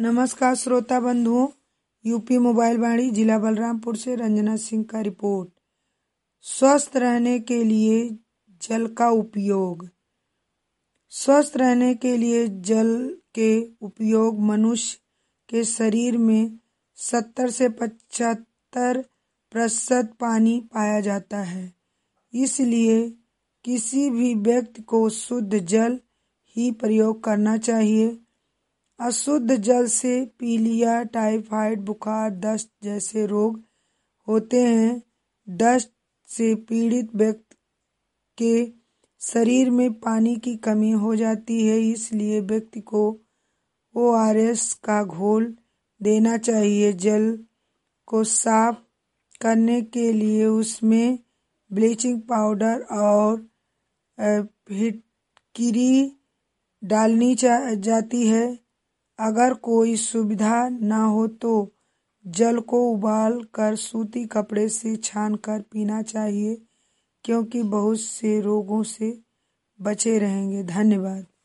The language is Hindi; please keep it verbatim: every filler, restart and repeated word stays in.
नमस्कार श्रोता बंधुओं, यूपी मोबाइल वाणी जिला बलरामपुर से रंजना सिंह का रिपोर्ट। स्वस्थ रहने के लिए जल का उपयोग। स्वस्थ रहने के लिए जल के उपयोग मनुष्य के शरीर में सत्तर से पचहत्तर प्रतिशत पानी पाया जाता है। इसलिए किसी भी व्यक्ति को शुद्ध जल ही प्रयोग करना चाहिए। अशुद्ध जल से पीलिया, टाइफाइड, बुखार, दस्त जैसे रोग होते हैं। दस्त से पीड़ित व्यक्ति के शरीर में पानी की कमी हो जाती है, इसलिए व्यक्ति को ओ आर एस का घोल देना चाहिए। जल को साफ करने के लिए उसमें ब्लीचिंग पाउडर और फिटकिरी डालनी जाती है। अगर कोई सुविधा न हो तो जल को उबाल कर सूती कपड़े से छान कर पीना चाहिए, क्योंकि बहुत से रोगों से बचे रहेंगे। धन्यवाद।